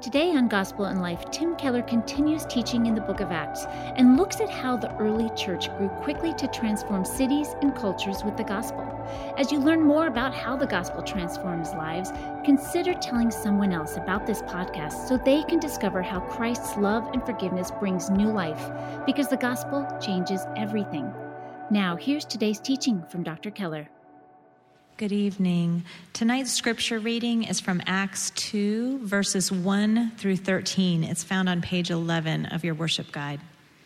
Today on Gospel in Life, Tim Keller continues teaching in the book of Acts and looks at how the early church grew quickly to transform cities and cultures with the gospel. As you learn more about how the gospel transforms lives, consider telling someone else about this podcast so they can discover how Christ's love and forgiveness brings new life, because the gospel changes everything. Now, here's today's teaching from Dr. Keller. Good evening. Tonight's scripture reading is from Acts 2, verses 1 through 13. It's found on page 11 of your worship guide.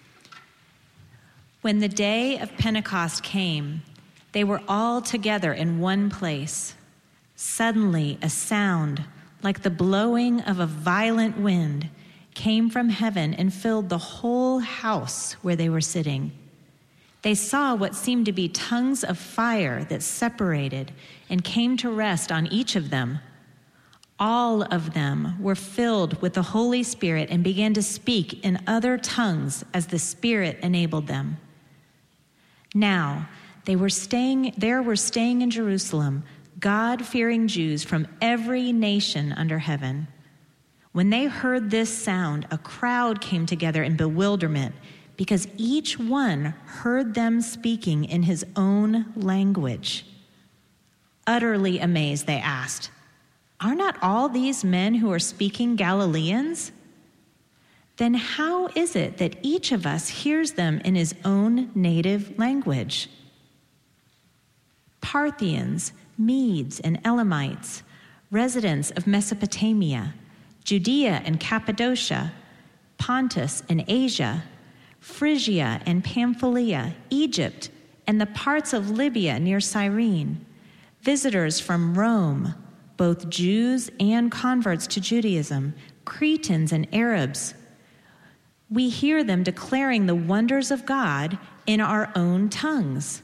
When the day of Pentecost came, they were all together in one place. Suddenly, a sound like the blowing of a violent wind came from heaven and filled the whole house where they were sitting. They saw what seemed to be tongues of fire that separated and came to rest on each of them. All of them were filled with the Holy Spirit and began to speak in other tongues as the Spirit enabled them. Now, there were staying in Jerusalem God-fearing Jews from every nation under heaven. When they heard this sound, a crowd came together in bewilderment, because each one heard them speaking in his own language. Utterly amazed, they asked, "Are not all these men who are speaking Galileans? Then how is it that each of us hears them in his own native language?" Parthians, Medes, and Elamites, residents of Mesopotamia, Judea and Cappadocia, Pontus and Asia, Phrygia and Pamphylia, Egypt, and the parts of Libya near Cyrene, visitors from Rome, both Jews and converts to Judaism, Cretans and Arabs. We hear them declaring the wonders of God in our own tongues.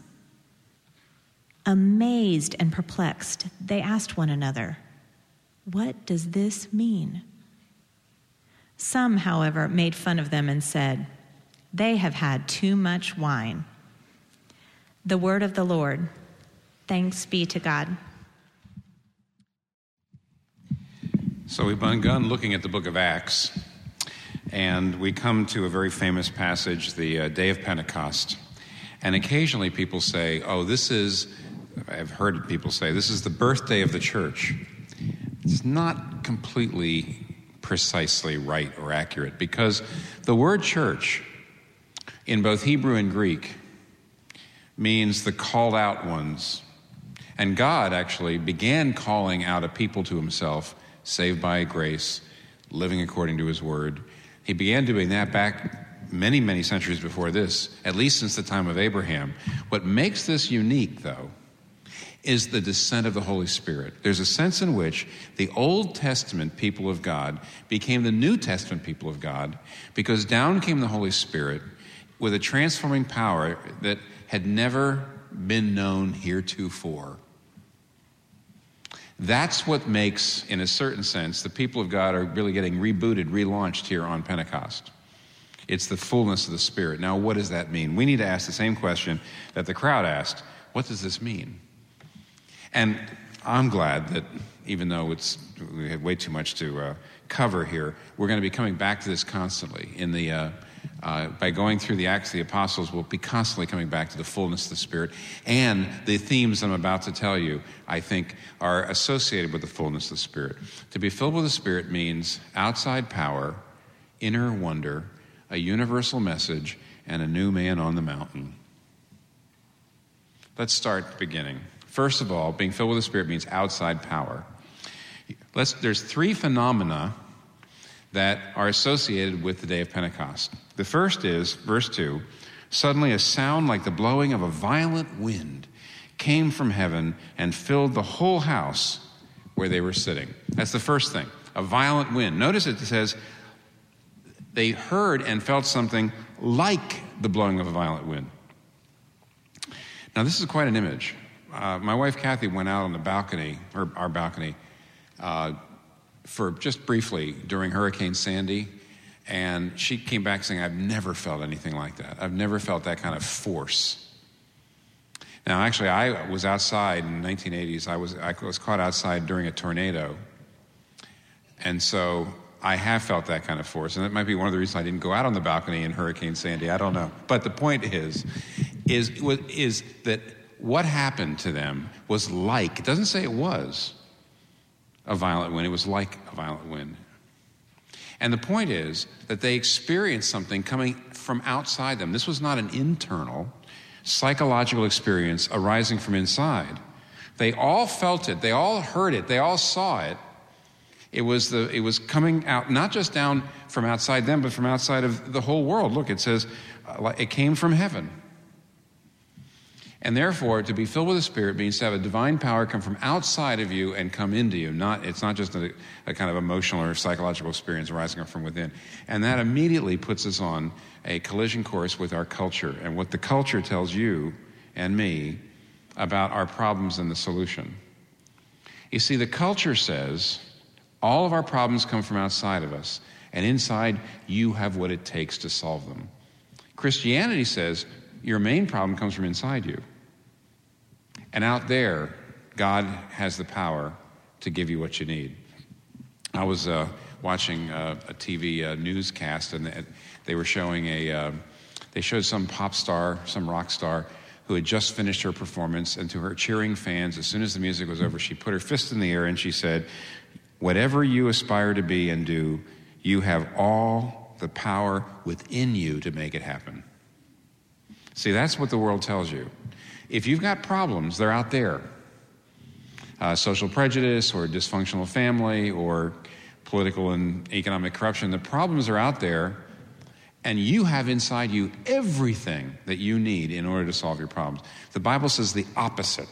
Amazed and perplexed, they asked one another, "What does this mean?" Some, however, made fun of them and said, "They have had too much wine." The word of the Lord. Thanks be to God. So we've begun looking at the book of Acts, and we come to a very famous passage, the day of Pentecost. And occasionally people say, I've heard people say, this is the birthday of the church. It's not completely precisely right or accurate, because the word church in both Hebrew and Greek means the called out ones. And God actually began calling out a people to himself, saved by grace, living according to his word. He began doing that back many, many centuries before this, at least since the time of Abraham. What makes this unique, though, is the descent of the Holy Spirit. There's a sense in which the Old Testament people of God became the New Testament people of God, because down came the Holy Spirit with a transforming power that had never been known heretofore. That's what makes, in a certain sense, the people of God are really getting rebooted, relaunched here on Pentecost. It's the fullness of the Spirit. Now, what does that mean? We need to ask the same question that the crowd asked. What does this mean? And I'm glad that even though we had way too much to cover here, we're going to be coming back to this constantly. By going through the Acts of the Apostles, we'll be constantly coming back to the fullness of the Spirit. And the themes I'm about to tell you, I think, are associated with the fullness of the Spirit. To be filled with the Spirit means outside power, inner wonder, a universal message, and a new man on the mountain. Let's start at the beginning. First of all, being filled with the Spirit means outside power. There's three phenomena that are associated with the day of Pentecost. The first is, verse 2, suddenly a sound like the blowing of a violent wind came from heaven and filled the whole house where they were sitting. That's the first thing, a violent wind. Notice it says they heard and felt something like the blowing of a violent wind. Now, this is quite an image. My wife, Kathy, went out on the balcony, or our balcony, for just briefly during Hurricane Sandy, and she came back saying, "I've never felt anything like that. I've never felt that kind of force." Now, actually, I was outside in the 1980s. I was caught outside during a tornado, and so I have felt that kind of force, and that might be one of the reasons I didn't go out on the balcony in Hurricane Sandy. I don't know. But the point is that what happened to them was like, it doesn't say it was a violent wind, it was like a violent wind. And the point is that they experienced something coming from outside them. This was not an internal psychological experience arising from inside. They all felt it, they all heard it, they all saw it. It was coming out, not just down from outside them, but from outside of the whole world. Look, it says it came from heaven. And therefore, to be filled with the Spirit means to have a divine power come from outside of you and come into you. It's not just a kind of emotional or psychological experience arising up from within. And that immediately puts us on a collision course with our culture and what the culture tells you and me about our problems and the solution. You see, the culture says all of our problems come from outside of us, and inside you have what it takes to solve them. Christianity says your main problem comes from inside you. And out there, God has the power to give you what you need. I was watching a TV newscast, and they were showing they showed some pop star, some rock star, who had just finished her performance, and to her cheering fans, as soon as the music was over, she put her fist in the air and she said, "Whatever you aspire to be and do, you have all the power within you to make it happen." See, that's what the world tells you. If you've got problems, they're out there. Social prejudice or dysfunctional family or political and economic corruption, the problems are out there, and you have inside you everything that you need in order to solve your problems. The Bible says the opposite.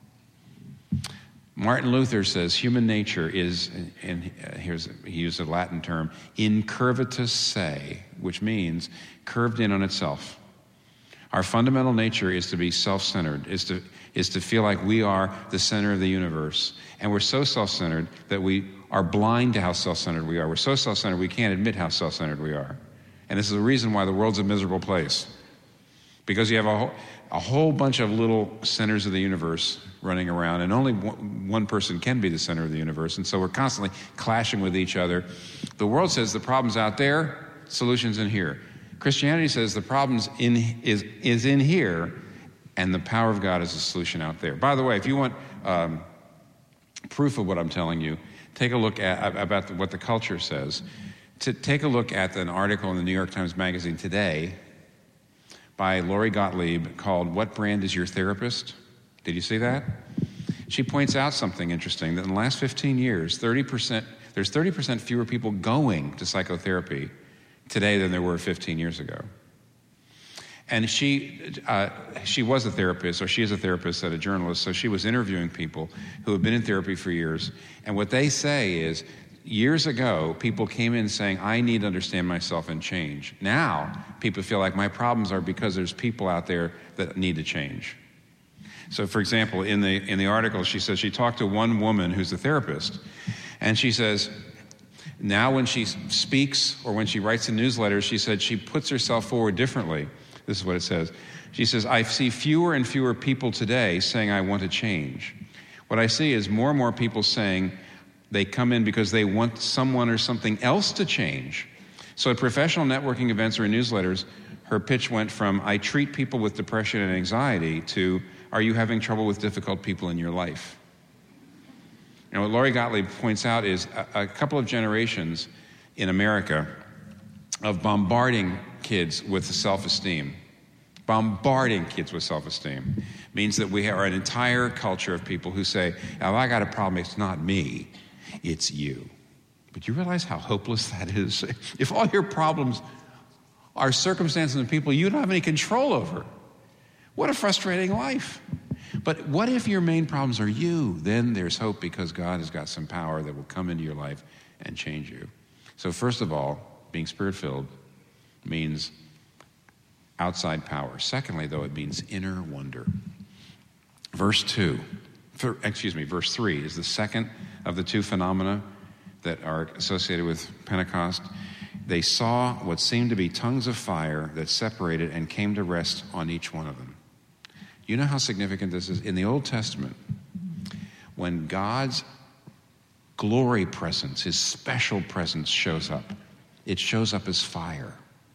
Martin Luther says human nature is, and he used a Latin term, incurvatus se, which means curved in on itself. Our fundamental nature is to be self-centered, is to feel like we are the center of the universe. And we're so self-centered that we are blind to how self-centered we are. We're so self-centered we can't admit how self-centered we are. And this is the reason why the world's a miserable place. Because you have a whole bunch of little centers of the universe running around, and only one person can be the center of the universe. And so we're constantly clashing with each other. The world says the problem's out there, solution's in here. Christianity says the problem's is in here, and the power of God is the solution out there. By the way, if you want proof of what I'm telling you, take a look at what the culture says. Take a look at an article in the New York Times Magazine today by Lori Gottlieb called "What Brand is Your Therapist?" Did you see that? She points out something interesting, that in the last 15 years, there's 30% fewer people going to psychotherapy today than there were 15 years ago. And she was a therapist, or she is a therapist and a journalist, so she was interviewing people who have been in therapy for years. And what they say is, years ago, people came in saying, "I need to understand myself and change." Now, people feel like my problems are because there's people out there that need to change. So, for example, in the article, she says she talked to one woman who's a therapist, and she says, now when she speaks or when she writes in newsletters, she said she puts herself forward differently. This is what it says. She says, "I see fewer and fewer people today saying I want to change. What I see is more and more people saying they come in because they want someone or something else to change." So at professional networking events or in newsletters, her pitch went from "I treat people with depression and anxiety" to "Are you having trouble with difficult people in your life?" And what Lori Gottlieb points out is a couple of generations in America of bombarding kids with self-esteem. Bombarding kids with self-esteem means that we are an entire culture of people who say, "If I got a problem, it's not me, it's you." But you realize how hopeless that is? If all your problems are circumstances and people you don't have any control over, what a frustrating life. But what if your main problems are you? Then there's hope, because God has got some power that will come into your life and change you. So first of all, being Spirit-filled means outside power. Secondly, though, it means inner wonder. Verse 3 is the second of the two phenomena that are associated with Pentecost. They saw what seemed to be tongues of fire that separated and came to rest on each one of them. You know how significant this is? In the Old Testament, when God's glory presence, his special presence shows up. It shows up as fire.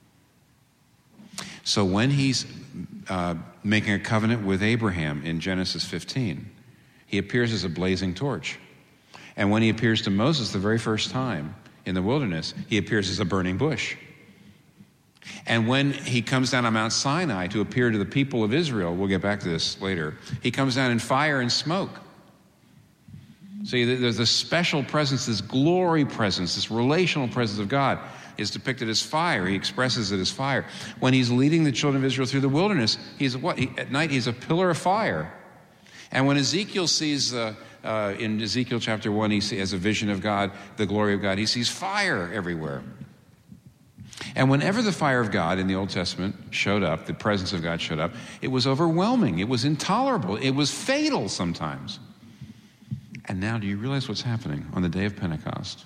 So when he's making a covenant with Abraham in Genesis 15, he appears as a blazing torch. And when he appears to Moses the very first time in the wilderness, he appears as a burning bush. And when he comes down on Mount Sinai to appear to the people of Israel, we'll get back to this later, he comes down in fire and smoke. See, there's a special presence, this glory presence, this relational presence of God is depicted as fire. He expresses it as fire. When he's leading the children of Israel through the wilderness, he's what? At night, he's a pillar of fire. And when Ezekiel sees, in Ezekiel chapter 1, he has a vision of God, the glory of God, he sees fire everywhere. And whenever the fire of God in the Old Testament showed up, the presence of God showed up, it was overwhelming. It was intolerable. It was fatal sometimes. And now do you realize what's happening on the day of Pentecost?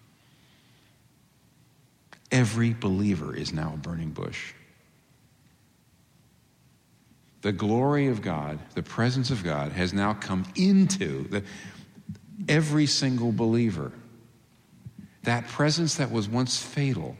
Every believer is now a burning bush. The glory of God, the presence of God has now come into every single believer. That presence that was once fatal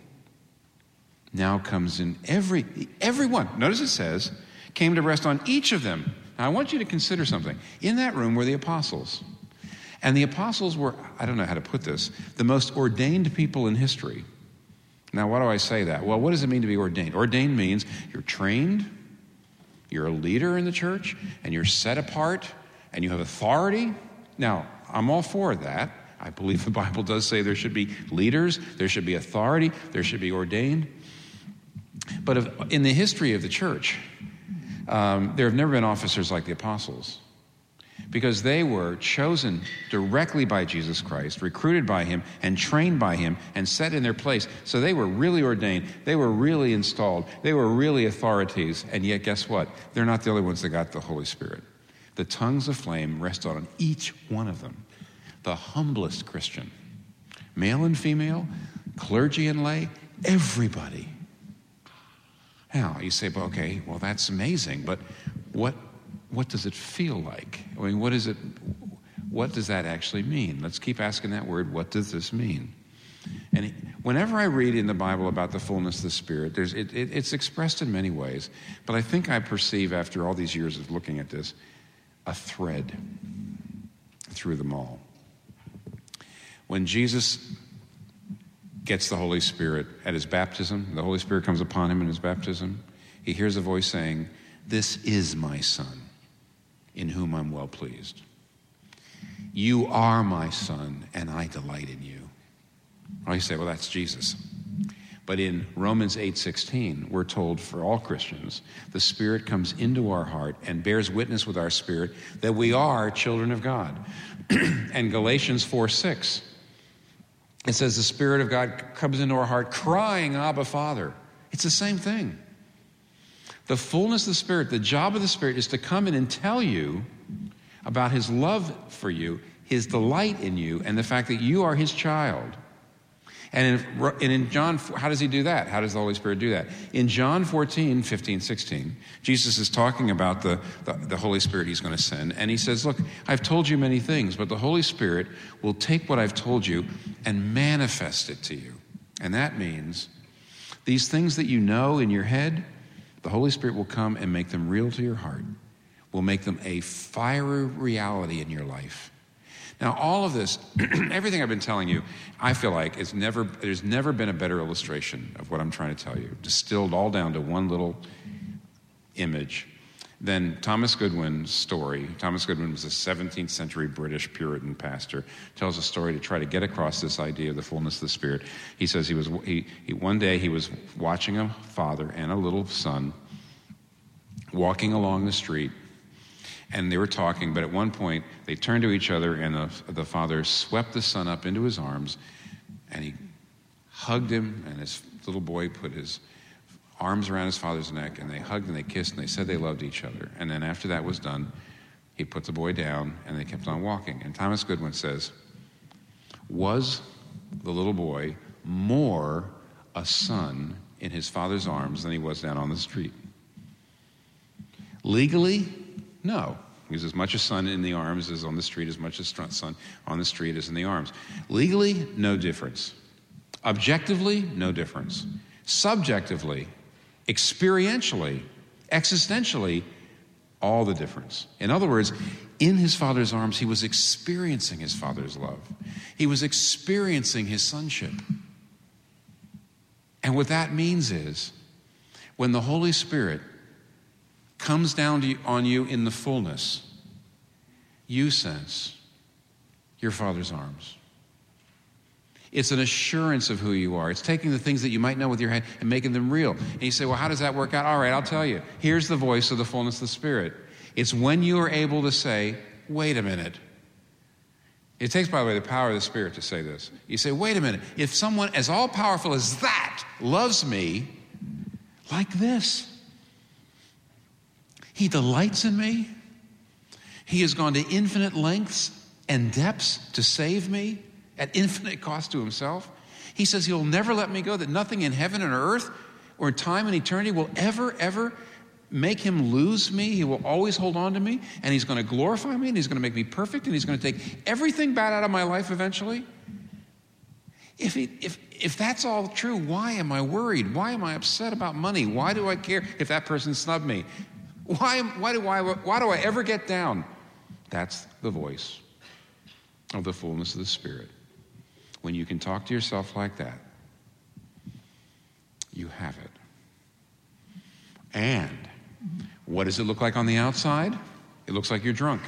now comes in everyone. Notice it says, came to rest on each of them. Now I want you to consider something. In that room were the apostles. And the apostles were, I don't know how to put this, the most ordained people in history. Now, why do I say that? Well, what does it mean to be ordained? Ordained means you're trained, you're a leader in the church, and you're set apart, and you have authority. Now, I'm all for that. I believe the Bible does say there should be leaders, there should be authority, there should be ordained. But in the history of the church, there have never been officers like the apostles, because they were chosen directly by Jesus Christ, recruited by him, and trained by him, and set in their place. So they were really ordained. They were really installed. They were really authorities. And yet, guess what? They're not the only ones that got the Holy Spirit. The tongues of flame rested on each one of them. The humblest Christian, male and female, clergy and lay, everybody. Now, you say, well, okay, well, that's amazing, but what does it feel like? I mean, what does that actually mean? Let's keep asking that word, what does this mean? And whenever I read in the Bible about the fullness of the Spirit, it's expressed in many ways, but I think I perceive, after all these years of looking at this, a thread through them all. When Jesus gets the Holy Spirit at his baptism, the Holy Spirit comes upon him in his baptism, he hears a voice saying, "This is my Son, in whom I'm well pleased. You are my Son, and I delight in you." Oh, you say, well, that's Jesus. But in Romans 8:16, we're told for all Christians, the Spirit comes into our heart and bears witness with our spirit that we are children of God. And Galatians 4:6, it says the Spirit of God comes into our heart crying, "Abba, Father." It's the same thing. The fullness of the Spirit, the job of the Spirit is to come in and tell you about his love for you, his delight in you, and the fact that you are his child. And in John, how does he do that? How does the Holy Spirit do that? In John 14:15-16, Jesus is talking about the Holy Spirit he's going to send. And he says, look, I've told you many things, but the Holy Spirit will take what I've told you and manifest it to you. And that means these things that you know in your head, the Holy Spirit will come and make them real to your heart, will make them a fiery reality in your life. Now, all of this, everything I've been telling you, I feel like there's never been a better illustration of what I'm trying to tell you, distilled all down to one little image, than Thomas Goodwin's story. Thomas Goodwin was a 17th century British Puritan pastor, tells a story to try to get across this idea of the fullness of the Spirit. He says one day he was watching a father and a little son walking along the street, and they were talking, but at one point they turned to each other, and the father swept the son up into his arms, and he hugged him, and his little boy put his arms around his father's neck, and they hugged and they kissed, and they said they loved each other. And then after that was done, he put the boy down, and they kept on walking. And Thomas Goodwin says, was the little boy more a son in his father's arms than he was down on the street? Legally, no, He's as much a son in the arms as on the street, as much a son on the street as in the arms. Legally, no difference. Objectively, no difference. Subjectively, experientially, existentially, all the difference. In other words, in his Father's arms, he was experiencing his Father's love. He was experiencing his sonship. And what that means is, when the Holy Spirit comes down on you in the fullness, you sense your Father's arms. It's an assurance of who you are. It's taking the things that you might know with your head and making them real. And you say, well, how does that work out? All right, I'll tell you. Here's the voice of the fullness of the Spirit. It's when you are able to say, wait a minute. It takes, by the way, the power of the Spirit to say this. You say, wait a minute. If someone as all-powerful as that loves me like this, he delights in me, he has gone to infinite lengths and depths to save me at infinite cost to himself. He says he'll never let me go, that nothing in heaven and earth or in time and eternity will ever make him lose me. He will always hold on to me, and he's going to glorify me, and he's going to make me perfect, and he's going to take everything bad out of my life eventually. If that's all true, why am I worried? Why am I upset about money? Why do I care if that person snubbed me? Why do I ever get down? That's the voice of the fullness of the Spirit. When you can talk to yourself like that, you have it. And what does it look like on the outside? It looks like you're drunk.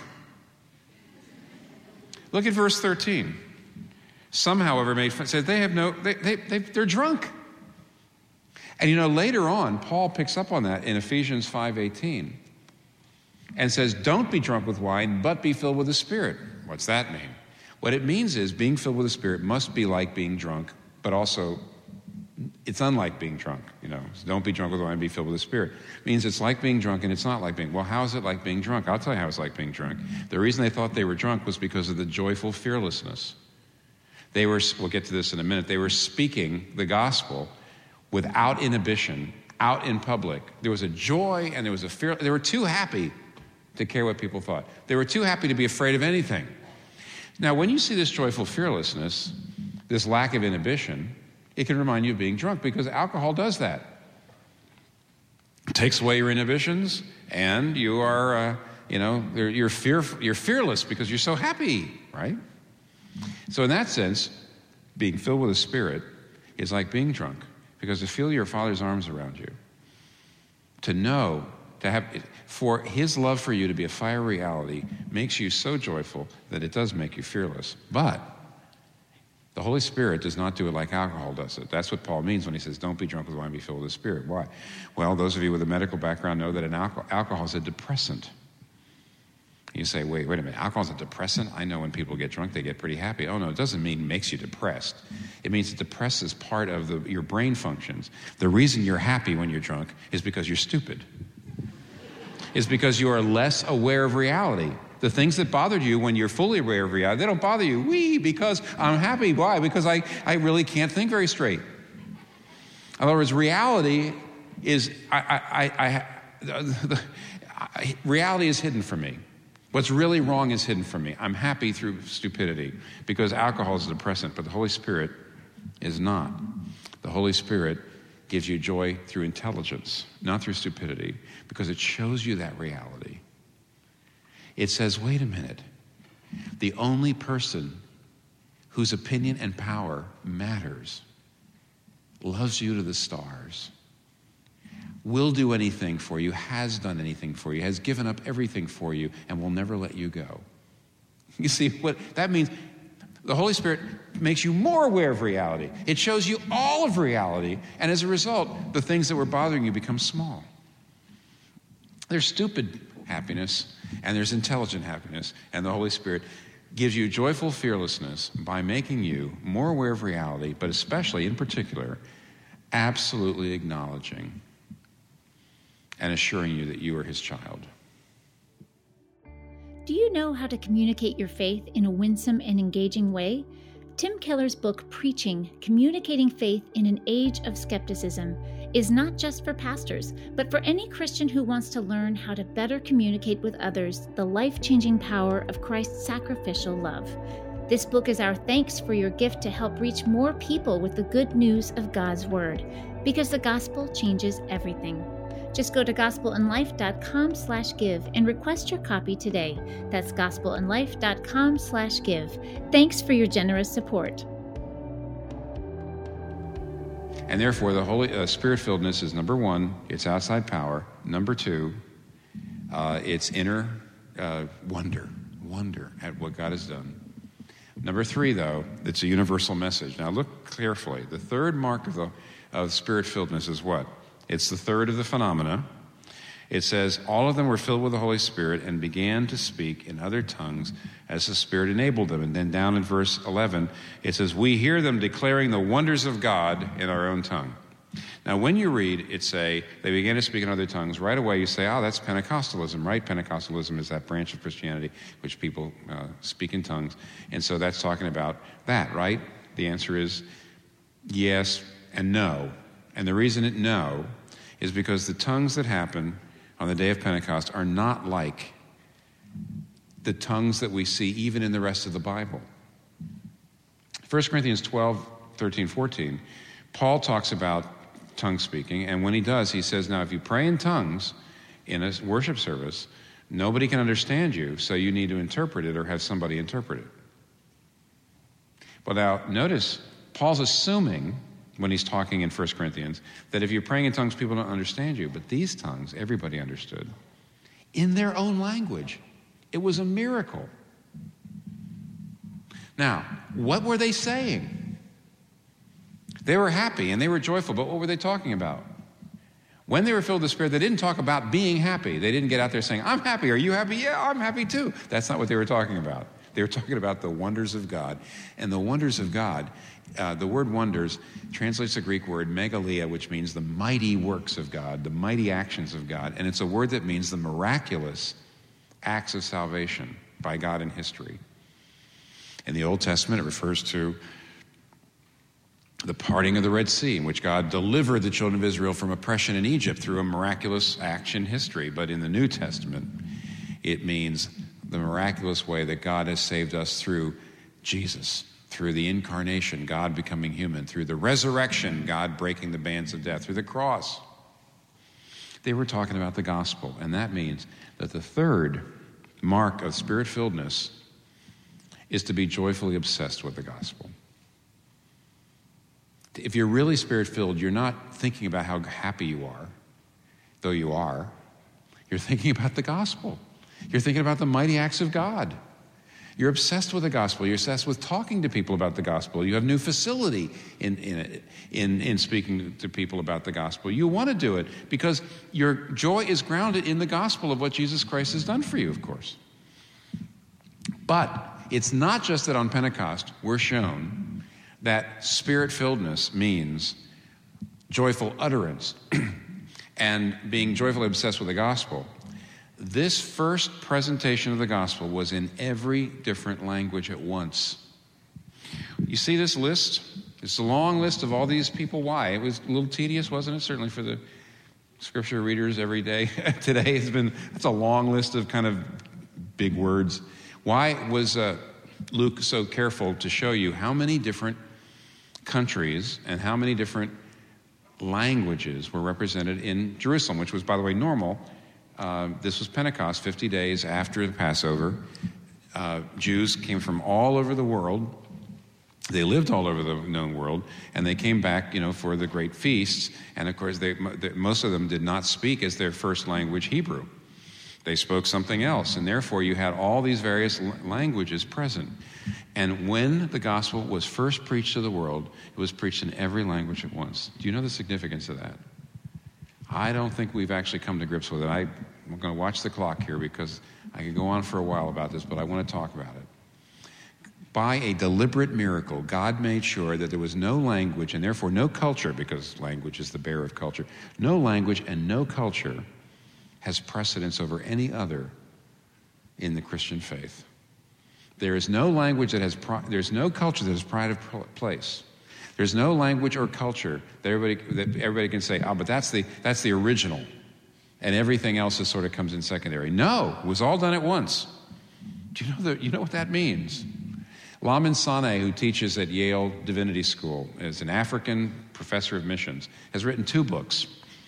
Look at verse 13. Some, however, said they're drunk. And later on, Paul picks up on that in Ephesians 5:18 and says, don't be drunk with wine, but be filled with the Spirit. What's that mean? What it means is being filled with the Spirit must be like being drunk, but also it's unlike being drunk. So don't be drunk with wine, be filled with the Spirit. It means it's like being drunk and it's not like being. Well, how is it like being drunk? I'll tell you how it's like being drunk. The reason they thought they were drunk was because of the joyful fearlessness. We'll get to this in a minute, they were speaking the gospel without inhibition, out in public. There was a joy and there was a fear. They were too happy to care what people thought. They were too happy to be afraid of anything. Now, when you see this joyful fearlessness, this lack of inhibition, it can remind you of being drunk, because alcohol does that. It takes away your inhibitions, and you are, you're fearless because you're so happy, right? So in that sense, being filled with the Spirit is like being drunk, because to feel your Father's arms around you, for his love for you to be a fire reality makes you so joyful that it does make you fearless. But the Holy Spirit does not do it like alcohol does it. That's what Paul means when he says, don't be drunk with wine, be filled with the Spirit. Why? Well, those of you with a medical background know that alcohol is a depressant. You say, wait a minute, alcohol's a depressant? I know when people get drunk, they get pretty happy. Oh, no, it doesn't mean it makes you depressed. It means it depresses part of your brain functions. The reason you're happy when you're drunk is because you're stupid. It's because you are less aware of reality. The things that bothered you when you're fully aware of reality, they don't bother you. Because I'm happy. Why? Because I really can't think very straight. In other words, reality is, reality is hidden from me. What's really wrong is hidden from me. I'm happy through stupidity, because alcohol is a depressant, but the Holy Spirit is not. The Holy Spirit gives you joy through intelligence, not through stupidity, because it shows you that reality. It says, wait a minute, the only person whose opinion and power matters loves you to the stars, will do anything for you, has done anything for you, has given up everything for you, and will never let you go. You see what that means? The Holy Spirit makes you more aware of reality. It shows you all of reality, and as a result, the things that were bothering you become small. There's stupid happiness, and there's intelligent happiness, and the Holy Spirit gives you joyful fearlessness by making you more aware of reality, but especially, in particular, absolutely acknowledging and assuring you that you are his child. Do you know how to communicate your faith in a winsome and engaging way? Tim Keller's book, Preaching, Communicating Faith in an Age of Skepticism, is not just for pastors, but for any Christian who wants to learn how to better communicate with others the life-changing power of Christ's sacrificial love. This book is our thanks for your gift to help reach more people with the good news of God's Word, because the gospel changes everything. Just go to gospelandlife.com/give and request your copy today. That's gospelandlife.com/give. Thanks for your generous support. And therefore, the Holy Spirit-filledness is number one, it's outside power. Number two, it's inner wonder at what God has done. Number three, though, it's a universal message. Now look carefully. The third mark of Spirit-filledness is what? It's the third of the phenomena. It says, all of them were filled with the Holy Spirit and began to speak in other tongues as the Spirit enabled them. And then down in verse 11, it says, we hear them declaring the wonders of God in our own tongue. Now, when you read it say, they began to speak in other tongues, right away you say, that's Pentecostalism, right? Pentecostalism is that branch of Christianity which people speak in tongues. And so that's talking about that, right? The answer is yes and no. And the reason no is because the tongues that happen on the day of Pentecost are not like the tongues that we see even in the rest of the Bible. 1 Corinthians 12, 13, 14, Paul talks about tongue speaking, and when he does, he says, now if you pray in tongues in a worship service, nobody can understand you, so you need to interpret it or have somebody interpret it. But now, notice, Paul's assuming when he's talking in 1 Corinthians, that if you're praying in tongues, people don't understand you. But these tongues, everybody understood. In their own language. It was a miracle. Now, what were they saying? They were happy and they were joyful, but what were they talking about? When they were filled with the Spirit, they didn't talk about being happy. They didn't get out there saying, I'm happy. Are you happy? Yeah, I'm happy too. That's not what they were talking about. They were talking about the wonders of God. And the wonders of God, the word wonders translates the Greek word megalia, which means the mighty works of God, the mighty actions of God. And it's a word that means the miraculous acts of salvation by God in history. In the Old Testament, it refers to the parting of the Red Sea, in which God delivered the children of Israel from oppression in Egypt through a miraculous action history. But in the New Testament, it means the miraculous way that God has saved us through Jesus, through the incarnation, God becoming human, through the resurrection, God breaking the bands of death, through the cross. They were talking about the gospel, and that means that the third mark of Spirit-filledness is to be joyfully obsessed with the gospel. If you're really Spirit-filled, you're not thinking about how happy you are, though you are. You're thinking about the gospel. You're thinking about the mighty acts of God. You're obsessed with the gospel. You're obsessed with talking to people about the gospel. You have new facility in speaking to people about the gospel. You want to do it because your joy is grounded in the gospel of what Jesus Christ has done for you, of course. But it's not just that on Pentecost we're shown that Spirit-filledness means joyful utterance and being joyfully obsessed with the gospel. This first presentation of the gospel was in every different language at once. You see this list? It's a long list of all these people. Why? It was a little tedious, wasn't it? Certainly for the scripture readers every day. Today it's a long list of kind of big words. Why was Luke so careful to show you how many different countries and how many different languages were represented in Jerusalem, which was, by the way, normal. This was Pentecost, 50 days after the Passover. Jews came from all over the world. They lived all over the known world, and they came back, for the great feasts. And of course, most of them did not speak as their first language Hebrew. They spoke something else, and therefore you had all these various languages present. And when the gospel was first preached to the world, it was preached in every language at once. Do you know the significance of that? I don't think we've actually come to grips with it. I'm going to watch the clock here because I could go on for a while about this, but I want to talk about it. By a deliberate miracle, God made sure that there was no language and therefore no culture, because language is the bearer of culture, no language and no culture has precedence over any other in the Christian faith. There is no language that has, there's no culture that has pride of place. There's no language or culture that everybody can say, oh, but that's the original, and everything else is sort of comes in secondary. No, it was all done at once. Do you know what that means? Lamin Sanneh, who teaches at Yale Divinity School, is an African professor of missions, has written 2 books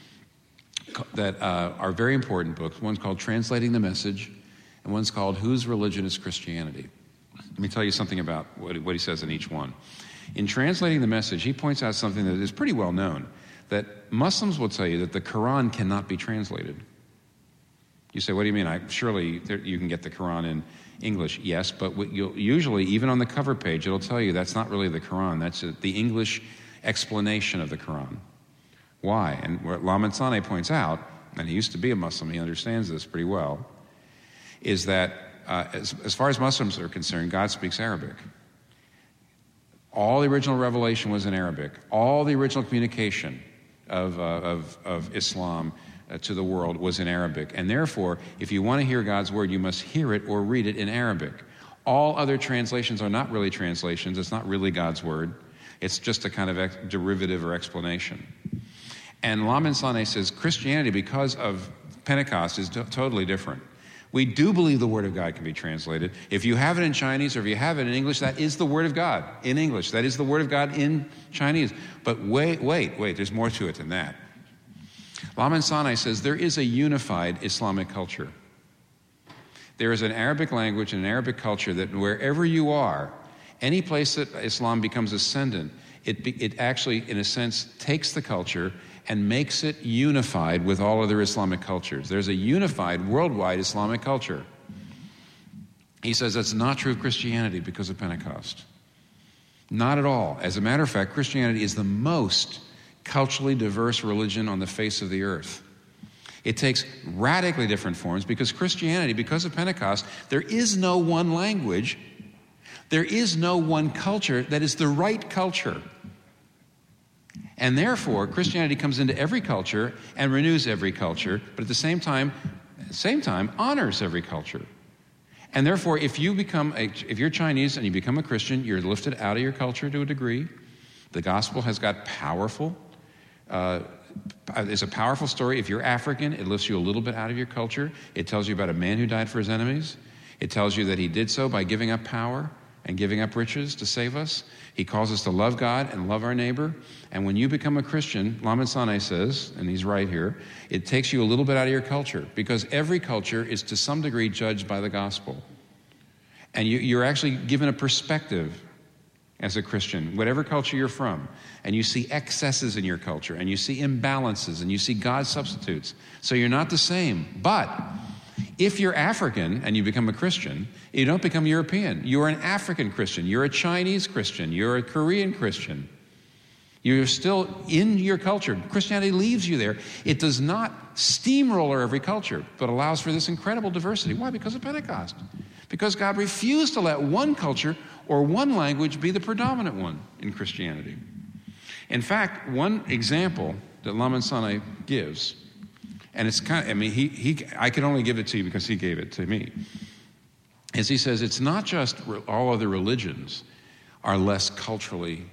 that are very important books. One's called Translating the Message, and one's called Whose Religion is Christianity? Let me tell you something about what he says in each one. In Translating the Message, he points out something that is pretty well known, that Muslims will tell you that the Quran cannot be translated. You say, what do you mean? Surely you can get the Quran in English. Yes, but usually, even on the cover page, it'll tell you that's not really the Quran. That's the English explanation of the Quran. Why? And what Lamin Sanneh points out, and he used to be a Muslim, he understands this pretty well, is that as far as Muslims are concerned, God speaks Arabic. All the original revelation was in Arabic. All the original communication of Islam to the world was in Arabic. And therefore, if you want to hear God's word, you must hear it or read it in Arabic. All other translations are not really translations. It's not really God's word. It's just a kind of derivative or explanation. And Lamin Sanneh says Christianity, because of Pentecost, is totally different. We do believe the Word of God can be translated. If you have it in Chinese or if you have it in English, that is the Word of God in English. That is the Word of God in Chinese. But wait, there's more to it than that. Lamin Sanneh says there is a unified Islamic culture. There is an Arabic language and an Arabic culture that wherever you are, any place that Islam becomes ascendant, it actually, in a sense, takes the culture and makes it unified with all other Islamic cultures. There's a unified, worldwide Islamic culture. He says that's not true of Christianity because of Pentecost. Not at all. As a matter of fact, Christianity is the most culturally diverse religion on the face of the earth. It takes radically different forms because Christianity, because of Pentecost, there is no one language, there is no one culture that is the right culture. And therefore, Christianity comes into every culture and renews every culture, but at the same time honors every culture. And therefore, if you're Chinese and you become a Christian, you're lifted out of your culture to a degree. The gospel has got powerful. It's a powerful story. If you're African, it lifts you a little bit out of your culture. It tells you about a man who died for his enemies. It tells you that he did so by giving up power and giving up riches to save us. He calls us to love God and love our neighbor. And when you become a Christian, Lamin Sanneh says, and he's right here, it takes you a little bit out of your culture because every culture is to some degree judged by the gospel. And you're actually given a perspective as a Christian, whatever culture you're from, and you see excesses in your culture, and you see imbalances, and you see God's substitutes. So you're not the same. But if you're African and you become a Christian, you don't become European. You're an African Christian. You're a Chinese Christian. You're a Korean Christian. You're still in your culture. Christianity leaves you there. It does not steamroller every culture, but allows for this incredible diversity. Why? Because of Pentecost. Because God refused to let one culture or one language be the predominant one in Christianity. In fact, one example that Lamin Sanneh gives, and it's kind of, I can only give it to you because he gave it to me, is he says it's not just all other religions are less culturally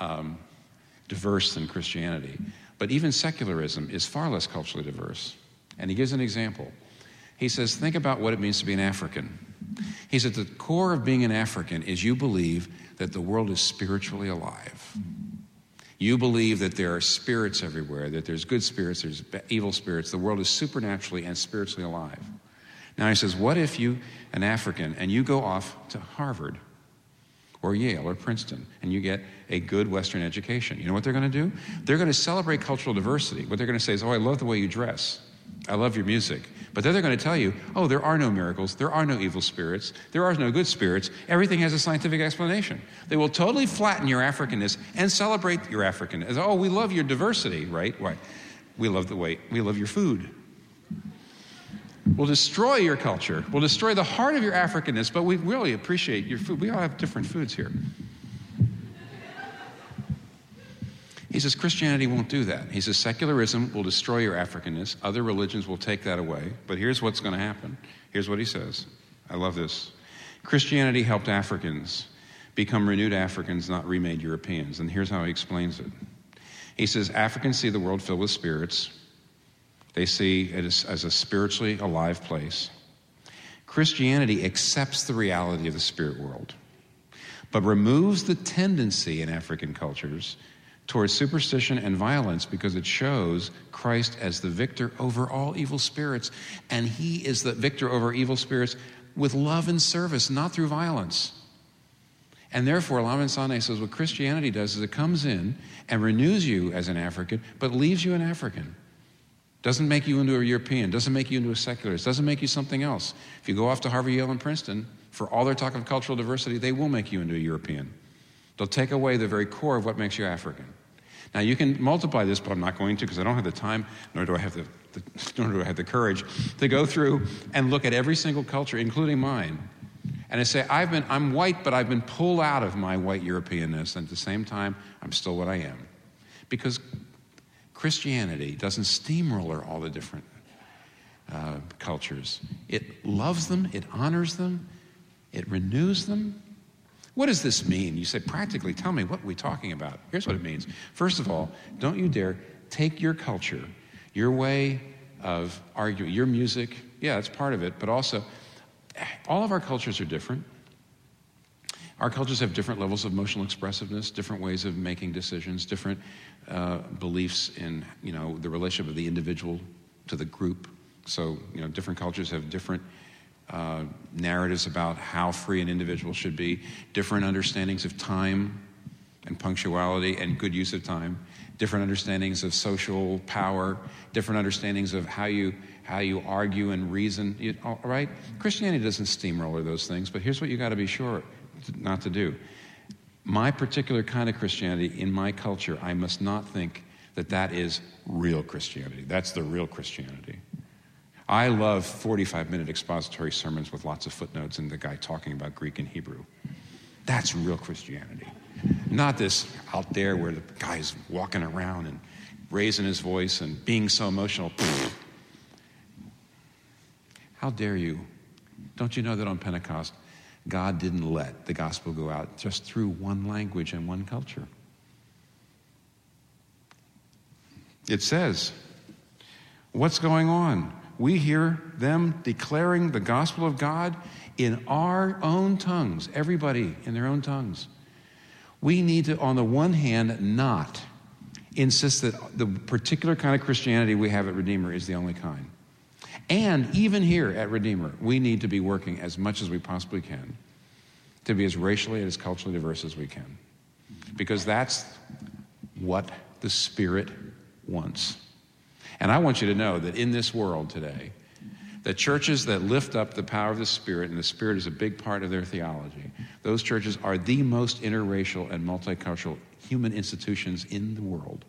diverse than Christianity, but even secularism is far less culturally diverse. And he gives an example. He says, think about what it means to be an African. He said the core of being an African is you believe that the world is spiritually alive. You believe that there are spirits everywhere, that there's good spirits, there's evil spirits. The world is supernaturally and spiritually alive. Now he says, what if you, an African, and you go off to Harvard or Yale or Princeton and you get a good Western education? You know what they're going to do? They're going to celebrate cultural diversity. What they're going to say is, oh, I love the way you dress. I love your music. But then they're going to tell you, oh, there are no miracles, there are no evil spirits, there are no good spirits, everything has a scientific explanation. They will totally flatten your Africanness and celebrate your Africanness. Oh, we love your diversity, right? Why? We love your food. We'll destroy your culture. We'll destroy the heart of your Africanness, but we really appreciate your food. We all have different foods here. He says Christianity won't do that. He says secularism will destroy your Africanness. Other religions will take that away. But here's what's going to happen. Here's what he says. I love this. Christianity helped Africans become renewed Africans, not remade Europeans. And here's how he explains it. He says, Africans see the world filled with spirits. They see it as a spiritually alive place. Christianity accepts the reality of the spirit world, but removes the tendency in African cultures towards superstition and violence because it shows Christ as the victor over all evil spirits, and he is the victor over evil spirits with love and service, not through violence. And therefore, Lamin Sanneh says what Christianity does is it comes in and renews you as an African, but leaves you an African. Doesn't make you into a European, doesn't make you into a secularist, doesn't make you something else. If you go off to Harvard, Yale, and Princeton, for all their talk of cultural diversity, they will make you into a European. They'll take away the very core of what makes you African. Now, you can multiply this, but I'm not going to because I don't have the time, nor do I have the courage to go through and look at every single culture, including mine, and I say, I'm white, but I've been pulled out of my white Europeanness, and at the same time, I'm still what I am. Because Christianity doesn't steamroller all the different cultures. It loves them, it honors them, it renews them. What does this mean? You say, practically, tell me, what are we talking about? Here's what it means. First of all, don't you dare take your culture, your way of arguing, your music, yeah, it's part of it, but also, all of our cultures are different. Our cultures have different levels of emotional expressiveness, different ways of making decisions, different beliefs in, the relationship of the individual to the group. So, different cultures have different narratives about how free an individual should be, different understandings of time and punctuality and good use of time, different understandings of social power, different understandings of how you argue and reason, all right? Christianity doesn't steamroller those things, but here's what you got to be sure not to do. My particular kind of Christianity in my culture, I must not think that is real Christianity. That's the real Christianity. I love 45-minute expository sermons with lots of footnotes and the guy talking about Greek and Hebrew. That's real Christianity. Not this out there where the guy's walking around and raising his voice and being so emotional. How dare you? Don't you know that on Pentecost, God didn't let the gospel go out just through one language and one culture? It says, what's going on? We hear them declaring the gospel of God in our own tongues, everybody in their own tongues. We need to, on the one hand, not insist that the particular kind of Christianity we have at Redeemer is the only kind. And even here at Redeemer, we need to be working as much as we possibly can to be as racially and as culturally diverse as we can. Because that's what the Spirit wants. And I want you to know that in this world today, the churches that lift up the power of the Spirit, and the Spirit is a big part of their theology, those churches are the most interracial and multicultural human institutions in the world.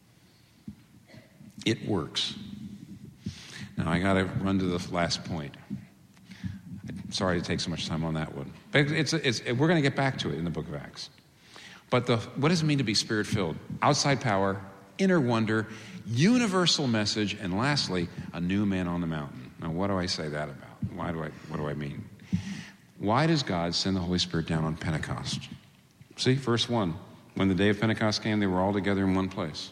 It works. Now, I got to run to the last point. I'm sorry to take so much time on that one. But we're going to get back to it in the book of Acts. But what does it mean to be Spirit-filled? Outside power, inner wonder, universal message, and lastly, a new man on the mountain. Now, what do I say that about? What do I mean? Why does God send the Holy Spirit down on Pentecost? See, verse 1. When the day of Pentecost came, they were all together in one place.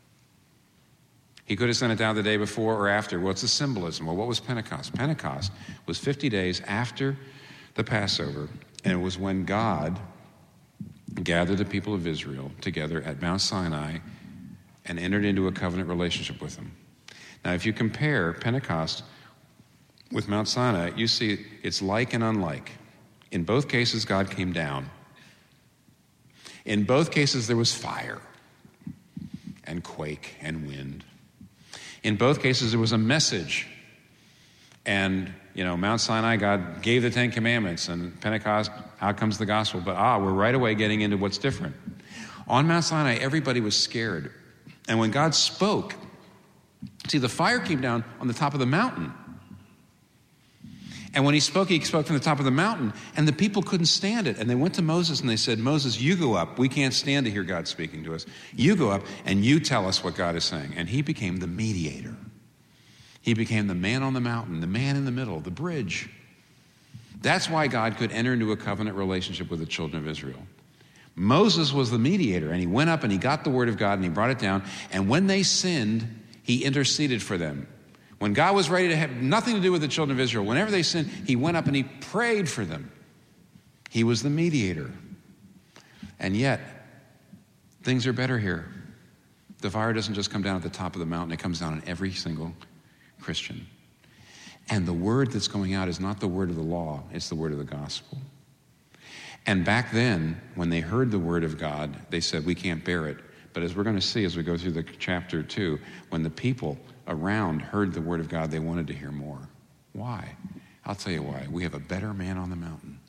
He could have sent it down the day before or after. What's the symbolism? Well, what was Pentecost? Pentecost was 50 days after the Passover, and it was when God gathered the people of Israel together at Mount Sinai and entered into a covenant relationship with them. Now, if you compare Pentecost with Mount Sinai, you see it's like and unlike. In both cases, God came down. In both cases, there was fire and quake and wind. In both cases, there was a message. And, Mount Sinai, God gave the Ten Commandments, and Pentecost, out comes the gospel. But, we're right away getting into what's different. On Mount Sinai, everybody was scared. And when God spoke, see, the fire came down on the top of the mountain. And when he spoke from the top of the mountain, and the people couldn't stand it. And they went to Moses and they said, Moses, you go up. We can't stand to hear God speaking to us. You go up and you tell us what God is saying. And he became the mediator. He became the man on the mountain, the man in the middle, the bridge. That's why God could enter into a covenant relationship with the children of Israel. Moses was the mediator, and he went up and he got the word of God and he brought it down. And when they sinned, he interceded for them. When God was ready to have nothing to do with the children of Israel, whenever they sinned, he went up and he prayed for them. He was the mediator. And yet, things are better here. The fire doesn't just come down at the top of the mountain, it comes down on every single Christian. And the word that's going out is not the word of the law, it's the word of the gospel. And back then, when they heard the word of God, they said, we can't bear it. But as we're going to see as we go through the chapter 2, when the people around heard the word of God, they wanted to hear more. Why? I'll tell you why. We have a better man on the mountain.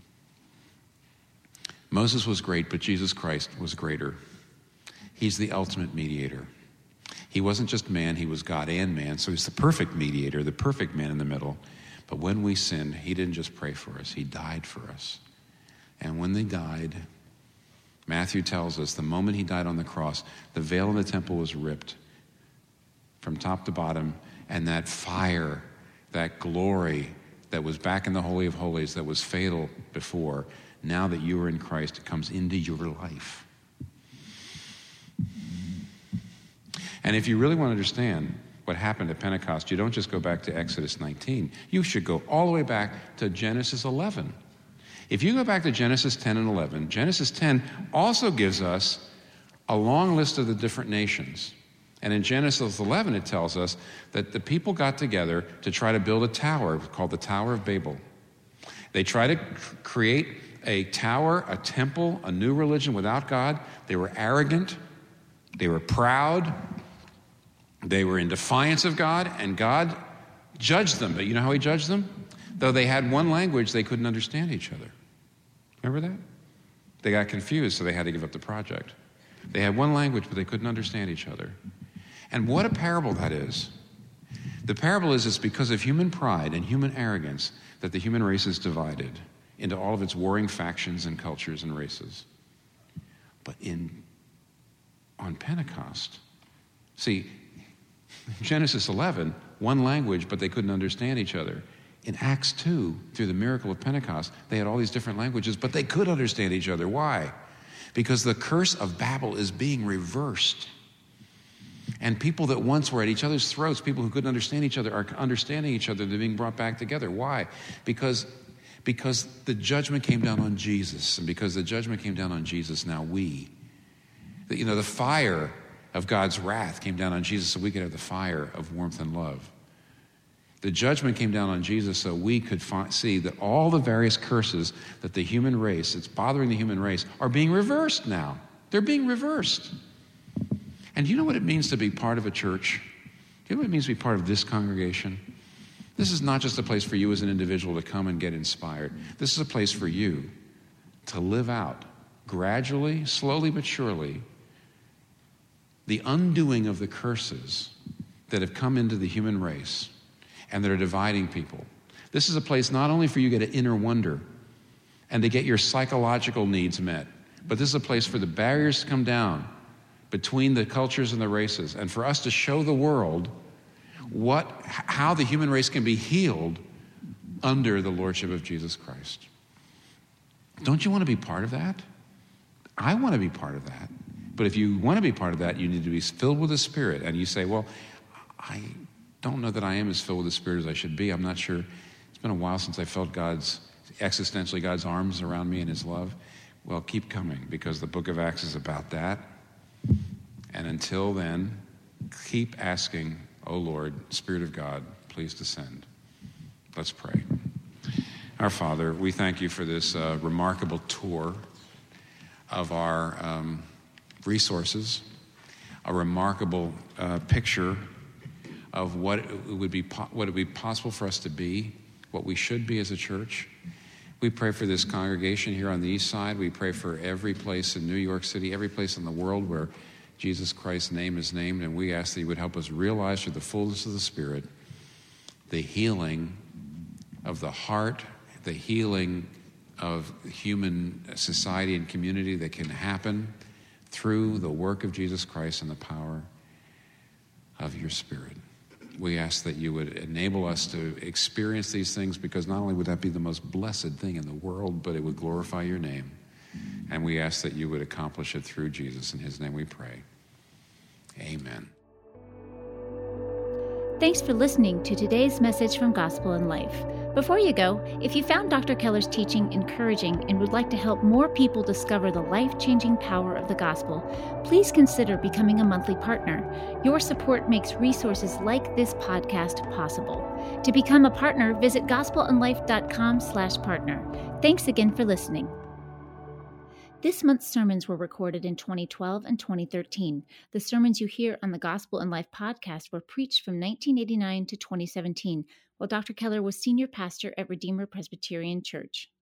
Moses was great, but Jesus Christ was greater. He's the ultimate mediator. He wasn't just man, he was God and man, so he's the perfect mediator, the perfect man in the middle. But when we sinned, he didn't just pray for us, he died for us. And when they died, Matthew tells us the moment he died on the cross, the veil in the temple was ripped from top to bottom, and that fire, that glory that was back in the Holy of Holies that was fatal before, now that you are in Christ, it comes into your life. And if you really want to understand what happened at Pentecost, you don't just go back to Exodus 19. You should go all the way back to Genesis 11. If you go back to Genesis 10 and 11, Genesis 10 also gives us a long list of the different nations. And in Genesis 11, it tells us that the people got together to try to build a tower called the Tower of Babel. They tried to create a tower, a temple, a new religion without God. They were arrogant. They were proud. They were in defiance of God, and God judged them. But you know how he judged them? Though they had one language, they couldn't understand each other. Remember that? They got confused, so they had to give up the project. They had one language, but they couldn't understand each other. And what a parable that is. The parable is it's because of human pride and human arrogance that the human race is divided into all of its warring factions and cultures and races. But on Pentecost, see, Genesis 11, one language, but they couldn't understand each other. In Acts 2, through the miracle of Pentecost, they had all these different languages, but they could understand each other. Why? Because the curse of Babel is being reversed. And people that once were at each other's throats, people who couldn't understand each other, are understanding each other. They're being brought back together. Why? Because the judgment came down on Jesus. And because the judgment came down on Jesus, now the fire of God's wrath came down on Jesus so we could have the fire of warmth and love. The judgment came down on Jesus so we could see that all the various curses that the human race, that's bothering the human race, are being reversed now. They're being reversed. And do you know what it means to be part of a church? Do you know what it means to be part of this congregation? This is not just a place for you as an individual to come and get inspired. This is a place for you to live out gradually, slowly but surely, the undoing of the curses that have come into the human race and that are dividing people. This is a place not only for you to get an inner wonder and to get your psychological needs met, but this is a place for the barriers to come down between the cultures and the races, and for us to show the world how the human race can be healed under the lordship of Jesus Christ. Don't you want to be part of that? I want to be part of that. But if you want to be part of that, you need to be filled with the Spirit. And you say, well, I don't know that I am as filled with the Spirit as I should be. I'm not sure. It's been a while since I felt God's arms around me and his love. Well, keep coming, because the book of Acts is about that. And until then, keep asking, oh Lord, Spirit of God, please descend. Let's pray. Our Father, we thank you for this remarkable tour of our resources, a remarkable picture of what it would be possible for us to be, what we should be as a church. We pray for this congregation here on the east side. We pray for every place in New York City, every place in the world where Jesus Christ's name is named, and we ask that you would help us realize through the fullness of the Spirit the healing of the heart, the healing of human society and community that can happen through the work of Jesus Christ and the power of your Spirit. We ask that you would enable us to experience these things, because not only would that be the most blessed thing in the world, but it would glorify your name. And we ask that you would accomplish it through Jesus. In his name we pray. Amen. Thanks for listening to today's message from Gospel in Life. Before you go, if you found Dr. Keller's teaching encouraging and would like to help more people discover the life-changing power of the gospel, please consider becoming a monthly partner. Your support makes resources like this podcast possible. To become a partner, visit gospelinlife.com/partner. Thanks again for listening. This month's sermons were recorded in 2012 and 2013. The sermons you hear on the Gospel in Life podcast were preached from 1989 to 2017, while Dr. Keller was senior pastor at Redeemer Presbyterian Church.